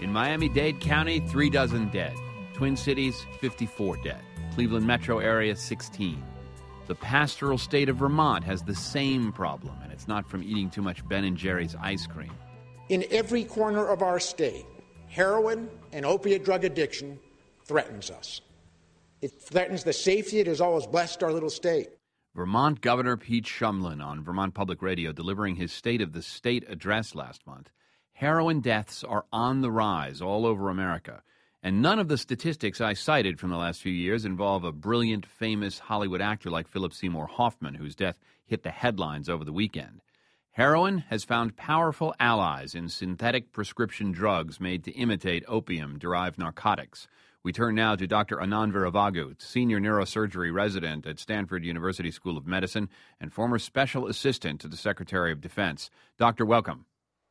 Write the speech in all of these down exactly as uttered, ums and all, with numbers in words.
In Miami-Dade County, three dozen dead. Twin Cities, fifty-four dead. Cleveland metro area, sixteen. The pastoral state of Vermont has the same problem, and it's not from eating too much Ben and Jerry's ice cream. In every corner of our state, heroin and opiate drug addiction threatens us. It threatens the safety that has always blessed our little state. Vermont Governor Pete Shumlin on Vermont Public Radio delivering his State of the State address last month. Heroin deaths are on the rise all over America, and none of the statistics I cited from the last few years involve a brilliant, famous Hollywood actor like Philip Seymour Hoffman, whose death hit the headlines over the weekend. Heroin has found powerful allies in synthetic prescription drugs made to imitate opium-derived narcotics. We turn now to Doctor Anand Viravagu, senior neurosurgery resident at Stanford University School of Medicine and former special assistant to the Secretary of Defense. Doctor, welcome.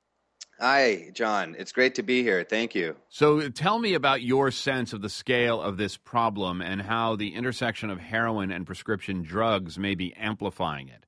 Hi, John. It's great to be here. Thank you. So tell me about your sense of the scale of this problem and how the intersection of heroin and prescription drugs may be amplifying it.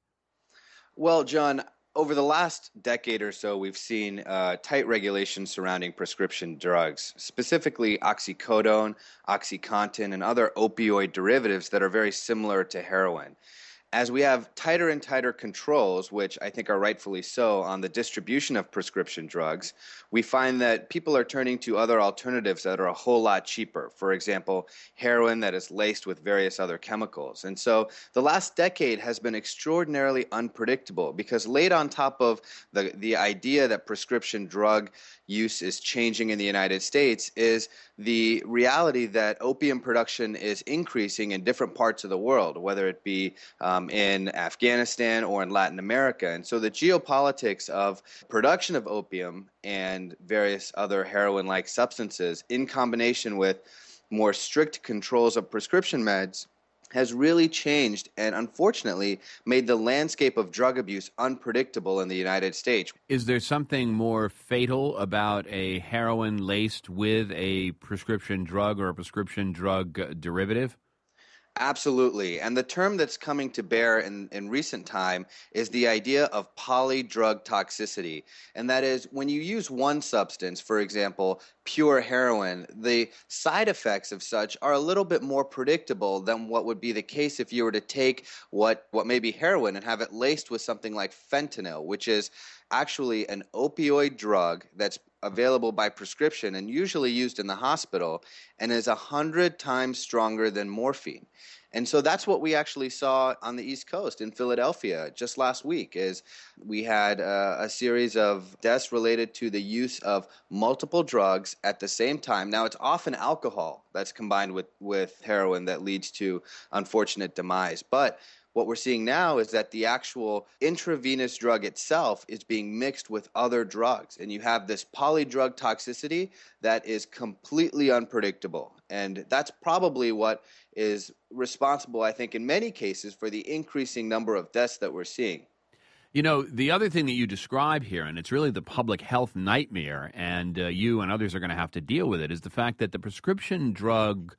Well, John, over the last decade or so, we've seen uh, tight regulations surrounding prescription drugs, specifically oxycodone, OxyContin, and other opioid derivatives that are very similar to heroin. As we have tighter and tighter controls, which I think are rightfully so, on the distribution of prescription drugs, we find that people are turning to other alternatives that are a whole lot cheaper. For example, heroin that is laced with various other chemicals. And so the last decade has been extraordinarily unpredictable because laid on top of the, the idea that prescription drug use is changing in the United States is the reality that opium production is increasing in different parts of the world, whether it be um, in Afghanistan or in Latin America. And so the geopolitics of production of opium and various other heroin-like substances in combination with more strict controls of prescription meds has really changed and unfortunately made the landscape of drug abuse unpredictable in the United States. Is there something more fatal about a heroin laced with a prescription drug or a prescription drug derivative? Absolutely. And the term that's coming to bear in, in recent time is the idea of polydrug toxicity. And that is when you use one substance, for example, pure heroin, the side effects of such are a little bit more predictable than what would be the case if you were to take what, what may be heroin and have it laced with something like fentanyl, which is actually an opioid drug that's available by prescription and usually used in the hospital and is a hundred times stronger than morphine. And so that's what we actually saw on the East Coast in Philadelphia just last week is we had uh, a series of deaths related to the use of multiple drugs at the same time. Now, it's often alcohol that's combined with, with heroin that leads to unfortunate demise. But what we're seeing now is that the actual intravenous drug itself is being mixed with other drugs. And you have this polydrug toxicity that is completely unpredictable. And that's probably what is responsible, I think, in many cases for the increasing number of deaths that we're seeing. You know, the other thing that you describe here, and it's really the public health nightmare, and uh, you and others are going to have to deal with it, is the fact that the prescription drug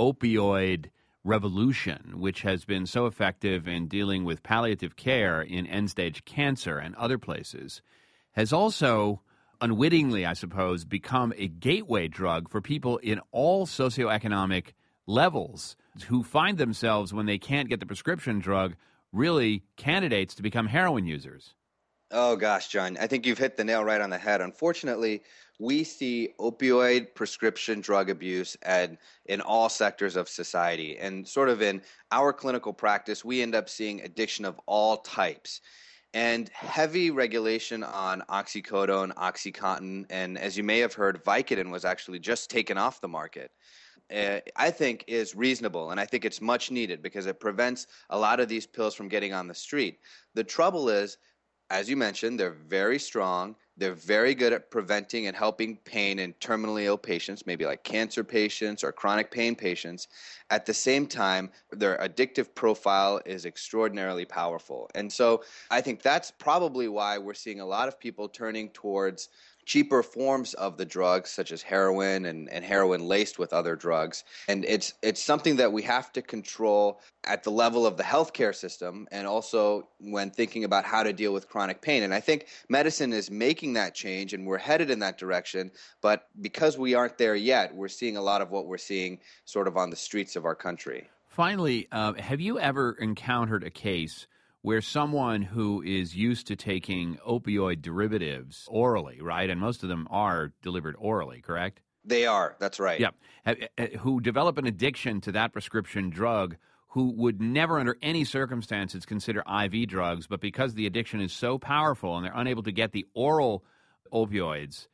opioid revolution, which has been so effective in dealing with palliative care in end-stage cancer and other places, has also unwittingly, I suppose, become a gateway drug for people in all socioeconomic levels who find themselves, when they can't get the prescription drug, really candidates to become heroin users. Oh, gosh, John, I think you've hit the nail right on the head. Unfortunately, we see opioid prescription drug abuse at, in all sectors of society. And sort of in our clinical practice, we end up seeing addiction of all types. And heavy regulation on oxycodone, OxyContin, and as you may have heard, Vicodin was actually just taken off the market. Uh, I think is reasonable, and I think it's much needed because it prevents a lot of these pills from getting on the street. The trouble is, as you mentioned, they're very strong. They're very good at preventing and helping pain in terminally ill patients, maybe like cancer patients or chronic pain patients. At the same time, their addictive profile is extraordinarily powerful. And so I think that's probably why we're seeing a lot of people turning towards cheaper forms of the drugs, such as heroin and, and heroin laced with other drugs. And it's it's something that we have to control at the level of the healthcare system and also when thinking about how to deal with chronic pain. And I think medicine is making seeing that change and we're headed in that direction. But because we aren't there yet, we're seeing a lot of what we're seeing sort of on the streets of our country. Finally, uh, have you ever encountered a case where someone who is used to taking opioid derivatives orally, right, and most of them are delivered orally, correct? They are. That's right. Yeah. Who develop an addiction to that prescription drug, who would never under any circumstances consider I V drugs, but because the addiction is so powerful and they're unable to get the oral opioids,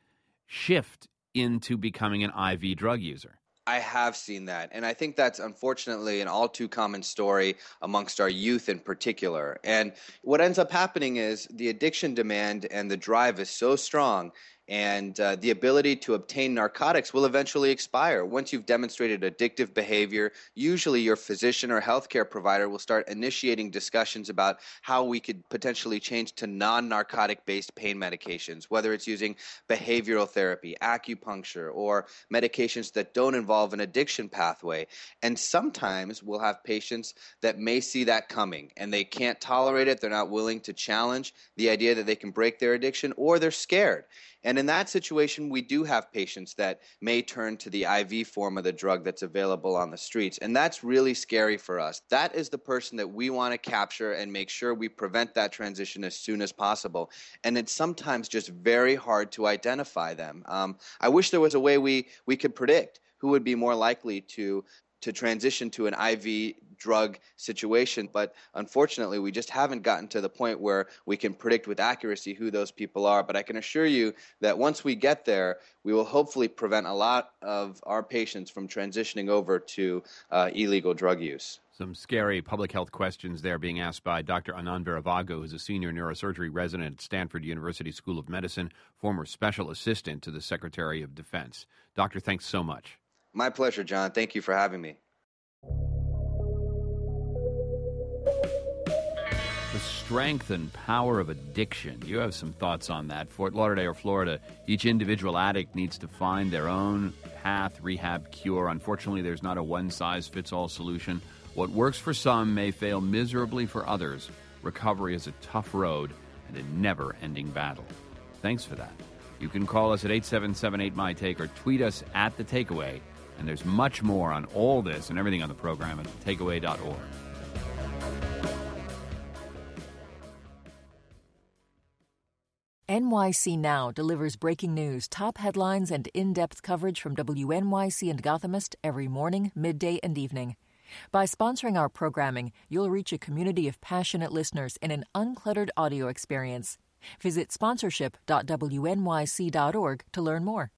shift into becoming an I V drug user. I have seen that. And I think that's unfortunately an all too common story amongst our youth in particular. And what ends up happening is the addiction demand and the drive is so strong, and uh, the ability to obtain narcotics will eventually expire. Once you've demonstrated addictive behavior, usually your physician or healthcare provider will start initiating discussions about how we could potentially change to non-narcotic based pain medications, whether it's using behavioral therapy, acupuncture, or medications that don't involve an addiction pathway. And sometimes we'll have patients that may see that coming and they can't tolerate it. They're not willing to challenge the idea that they can break their addiction, or they're scared. And in that situation, we do have patients that may turn to the I V form of the drug that's available on the streets. And that's really scary for us. That is the person that we want to capture and make sure we prevent that transition as soon as possible. And it's sometimes just very hard to identify them. Um, I wish there was a way we, we could predict who would be more likely to to transition to an I V drug situation. But unfortunately, we just haven't gotten to the point where we can predict with accuracy who those people are. But I can assure you that once we get there, we will hopefully prevent a lot of our patients from transitioning over to uh, illegal drug use. Some scary public health questions there being asked by Doctor Anand Viravago, who's a senior neurosurgery resident at Stanford University School of Medicine, former special assistant to the Secretary of Defense. Doctor, thanks so much. My pleasure, John. Thank you for having me. The strength and power of addiction. You have some thoughts on that. Fort Lauderdale, Florida, each individual addict needs to find their own path, rehab, cure. Unfortunately, there's not a one-size-fits-all solution. What works for some may fail miserably for others. Recovery is a tough road and a never-ending battle. Thanks for that. You can call us at eight seven seven eight M Y Take or tweet us at The Takeaway. And there's much more on all this and everything on the program at the takeaway dot org. N Y C Now delivers breaking news, top headlines, and in-depth coverage from W N Y C and Gothamist every morning, midday, and evening. By sponsoring our programming, you'll reach a community of passionate listeners in an uncluttered audio experience. Visit sponsorship dot W N Y C dot org to learn more.